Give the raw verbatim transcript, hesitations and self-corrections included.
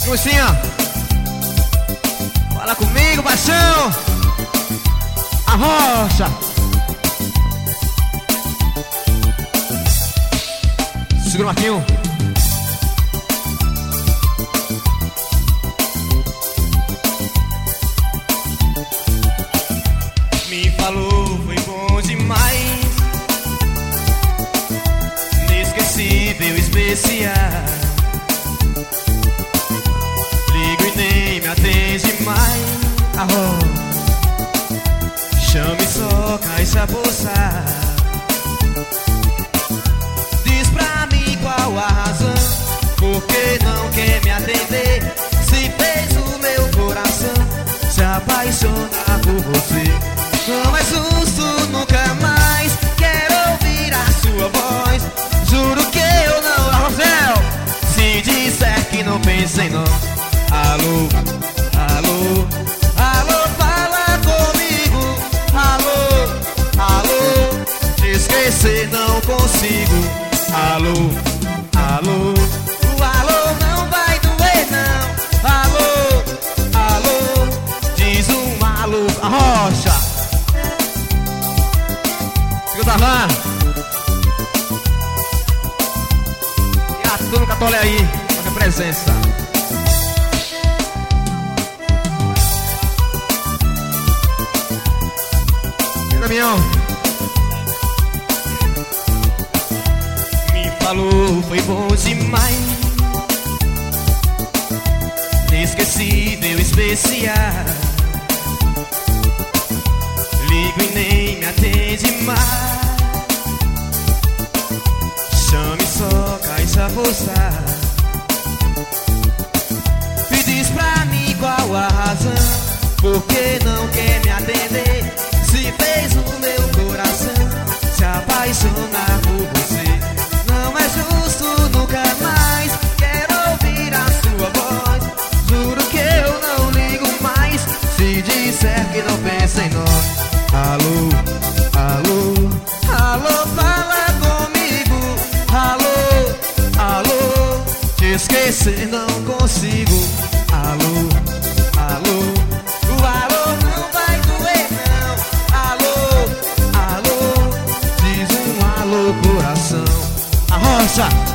Lucinha, fala comigo, paixão. A rocha. Segura o Marquinho. Me falou, foi bom demais, inesquecível, especial. Ligo e nem me atende mais. Arro. Chame só caixa posar. Diz pra mim qual a razão, por que não quer me atender? Se fez o meu coração se apaixonar por você. Não é justo, nunca mais quero ouvir a sua voz. Juro que eu não, Rafael, se disser que não pensa em nós. Alô, alô, alô, fala comigo. Alô, alô, te esquecer não consigo. Alô, alô, o alô não vai doer não. Alô, alô, diz um alô. A rocha. Fica da van. E a turma Catolé aí, com a presença. Caminhão. Me falou, foi bom demais, inesquecível, especial. Ligo e nem me atende mais. Chame só caixa postar. E diz pra mim qual a razão, por que não quer me atender? Se fez o meu coração se apaixonar por você. Não é justo, nunca mais quero ouvir a sua voz. Juro que eu não ligo mais se disser que não pensa em nós. Alô, alô, alô, fala comigo. Alô, alô, te esquecer não consigo. Alô, alô, o alô não vai doer não. Alô, alô, diz um alô coração. A rocha.